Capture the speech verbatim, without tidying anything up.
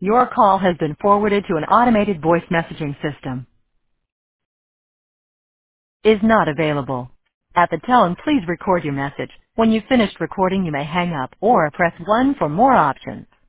Your call has been forwarded to an automated voice messaging system. Is not available. At the tone, please record your message. When you've finished recording, you may hang up or press one for more options.